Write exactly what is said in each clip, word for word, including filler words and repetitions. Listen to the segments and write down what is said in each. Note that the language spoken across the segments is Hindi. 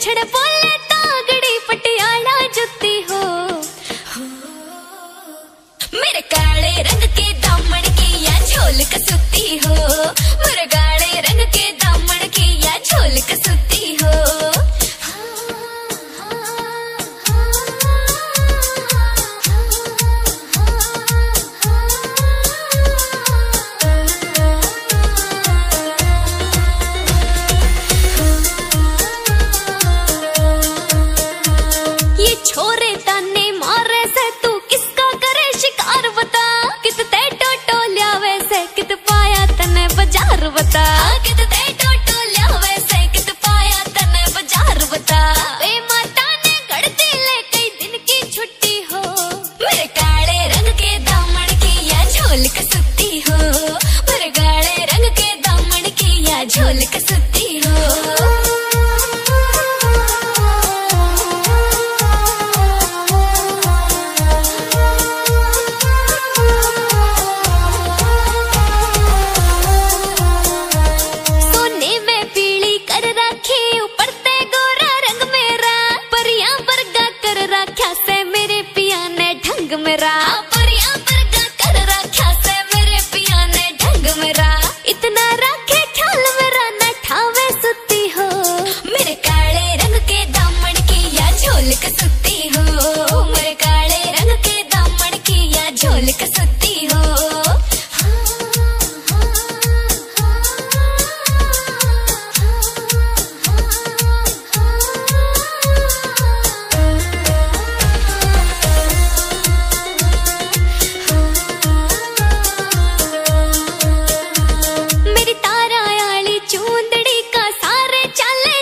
छड़ बोले तागड़ी पटियाला जुत्ती हो। मेरे काले रंग के दामन की या झोल कसुती हो। मेरे काले रंग के दामन की या झोल कसुती हो। छोरे ताने मारे से तू किसका करे शिकार बता। कित ते टोटो ल्यावे से कित पाया तने बाजार बता। कित ते टोटो ल्यावे से कित पाया तने बाजार बता। वे माता ने गड़ती ले कई दिन की छुट्टी हो। मेरे काले रंग के दामन की या झोल कसुती हो। मेरे काले रंग के दामन की या झोल कसुती हो। मेरा परिया परगा कर रखा से मेरे पिया ने ढंग मेरा। इतना रखे ख्याल मेरा न ठावे सुती हो। मेरे काले रंग के दामन की या झोल कसुती हो। मेरे काले रंग के दामन की या झोल कसुती हो।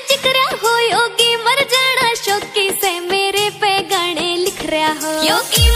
योगी